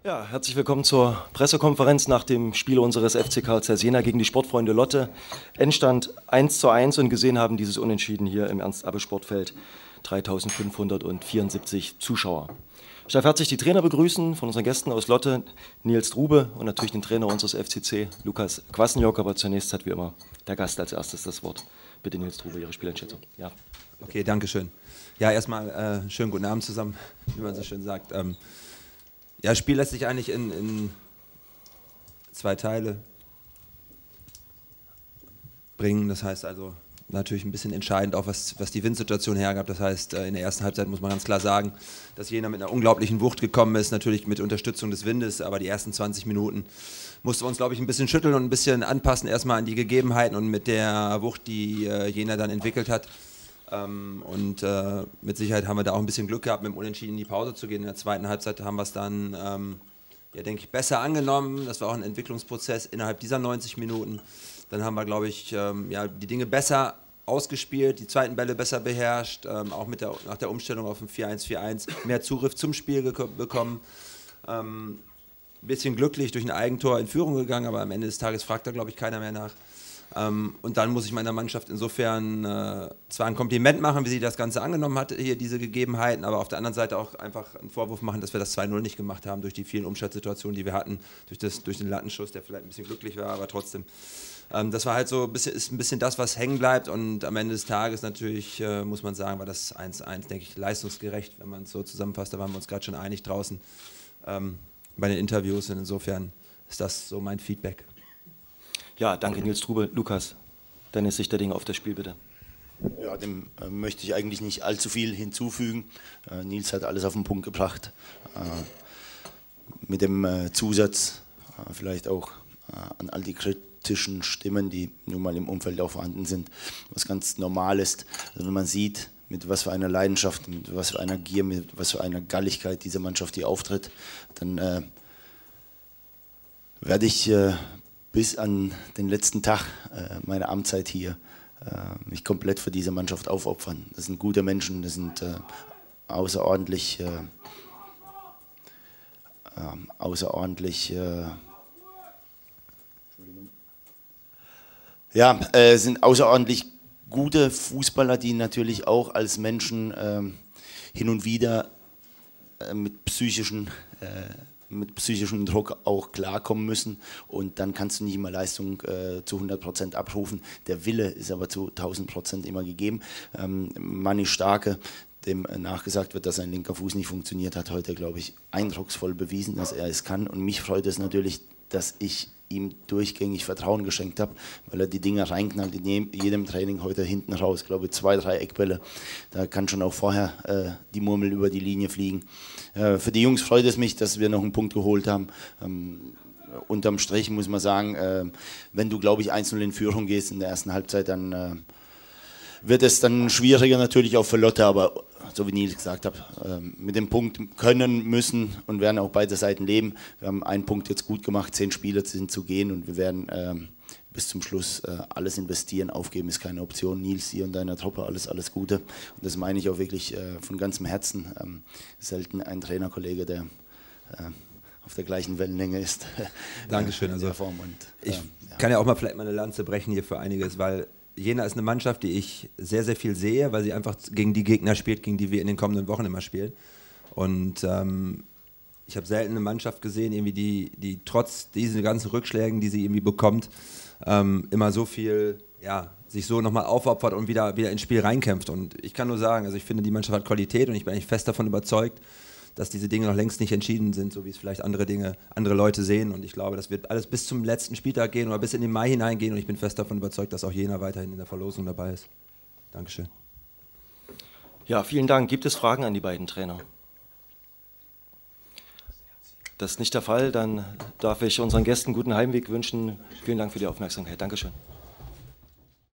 Ja, herzlich willkommen zur Pressekonferenz nach dem Spiel unseres FC Carl Zeiss Jena gegen die Sportfreunde Lotte. Endstand 1:1 und gesehen haben dieses Unentschieden hier im Ernst-Abbe-Sportfeld 3574 Zuschauer. Ich darf herzlich die Trainer begrüßen von unseren Gästen aus Lotte, Nils Trube und natürlich den Trainer unseres FCC, Lukas Kwasniok. Aber zunächst hat wie immer der Gast als erstes das Wort. Bitte, Nils Trube, Ihre Spieleinschätzung. Ja. Okay, danke schön. Ja, erstmal schönen guten Abend zusammen, wie man so schön sagt. Ja, das Spiel lässt sich eigentlich in zwei Teile bringen. Das heißt also natürlich ein bisschen entscheidend auch, was die Windsituation hergab. Das heißt, in der ersten Halbzeit muss man ganz klar sagen, dass Jena mit einer unglaublichen Wucht gekommen ist, natürlich mit Unterstützung des Windes, aber die ersten 20 Minuten mussten wir uns, glaube ich, ein bisschen schütteln und ein bisschen anpassen, erstmal an die Gegebenheiten und mit der Wucht, die Jena dann entwickelt hat. Mit Sicherheit haben wir da auch ein bisschen Glück gehabt, mit dem Unentschieden in die Pause zu gehen. In der zweiten Halbzeit haben wir es dann, denke ich, besser angenommen. Das war auch ein Entwicklungsprozess innerhalb dieser 90 Minuten. Dann haben wir, glaube ich, die Dinge besser ausgespielt, die zweiten Bälle besser beherrscht, auch nach der Umstellung auf ein 4-1-4-1 mehr Zugriff zum Spiel bekommen. Ein bisschen glücklich durch ein Eigentor in Führung gegangen, aber am Ende des Tages fragt da, glaube ich, keiner mehr nach. Und dann muss ich meiner Mannschaft insofern zwar ein Kompliment machen, wie sie das Ganze angenommen hat, hier diese Gegebenheiten, aber auf der anderen Seite auch einfach einen Vorwurf machen, dass wir das 2-0 nicht gemacht haben durch die vielen Umschaltsituationen, die wir hatten, durch den Lattenschuss, der vielleicht ein bisschen glücklich war, aber trotzdem. Das war halt so ein bisschen das, was hängen bleibt, und am Ende des Tages natürlich, muss man sagen, war das 1-1, denke ich, leistungsgerecht, wenn man es so zusammenfasst. Da waren wir uns gerade schon einig draußen bei den Interviews, und insofern ist das so mein Feedback. Ja, danke Nils Trube. Lukas, deine Sicht der Dinge auf das Spiel bitte. Ja, dem möchte ich eigentlich nicht allzu viel hinzufügen. Nils hat alles auf den Punkt gebracht. Mit dem Zusatz vielleicht auch an all die kritischen Stimmen, die nun mal im Umfeld auch vorhanden sind, was ganz normal ist. Also wenn man sieht, mit was für einer Leidenschaft, mit was für einer Gier, mit was für einer Galligkeit diese Mannschaft hier auftritt, dann werde ich bis an den letzten Tag meiner Amtszeit hier mich komplett für diese Mannschaft aufopfern. Das sind gute Menschen, das sind außerordentlich sind außerordentlich gute Fußballer, die natürlich auch als Menschen hin und wieder mit psychischen Druck auch klarkommen müssen, und dann kannst du nicht immer Leistung zu 100% abrufen. Der Wille ist aber zu 1000% immer gegeben. Manni Starke, dem nachgesagt wird, dass sein linker Fuß nicht funktioniert, hat heute, glaube ich, eindrucksvoll bewiesen, dass er es kann, und mich freut es natürlich, dass ich ihm durchgängig Vertrauen geschenkt habe, weil er die Dinger reinknallt in jedem Training, heute hinten raus, glaube ich, 2, 3 Eckbälle. Da kann schon auch vorher die Murmel über die Linie fliegen. Für die Jungs freut es mich, dass wir noch einen Punkt geholt haben. Unterm Strich muss man sagen, wenn du, glaube ich, 1-0 in Führung gehst in der ersten Halbzeit, dann wird es dann schwieriger natürlich auch für Lotte, aber so wie Nils gesagt hat, mit dem Punkt können, müssen und werden auch beide Seiten leben. Wir haben einen Punkt jetzt gut gemacht, 10 Spiele sind zu gehen, und wir werden bis zum Schluss alles investieren. Aufgeben ist keine Option. Nils, dir und deiner Truppe alles Gute. Und das meine ich auch wirklich von ganzem Herzen. Selten ein Trainerkollege, der auf der gleichen Wellenlänge ist. Dankeschön. Also ich kann ja auch mal vielleicht mal eine Lanze brechen hier für einiges, weil Jena ist eine Mannschaft, die ich sehr, sehr viel sehe, weil sie einfach gegen die Gegner spielt, gegen die wir in den kommenden Wochen immer spielen. Und ich habe selten eine Mannschaft gesehen, irgendwie die trotz diesen ganzen Rückschlägen, die sie irgendwie bekommt, immer so viel, sich so nochmal aufopfert und wieder ins Spiel reinkämpft. Und ich kann nur sagen, also ich finde, die Mannschaft hat Qualität, und ich bin eigentlich fest davon überzeugt, dass diese Dinge noch längst nicht entschieden sind, so wie es vielleicht andere Leute sehen. Und ich glaube, das wird alles bis zum letzten Spieltag gehen oder bis in den Mai hineingehen. Und ich bin fest davon überzeugt, dass auch Jena weiterhin in der Verlosung dabei ist. Dankeschön. Ja, vielen Dank. Gibt es Fragen an die beiden Trainer? Das ist nicht der Fall. Dann darf ich unseren Gästen guten Heimweg wünschen. Vielen Dank für die Aufmerksamkeit. Dankeschön.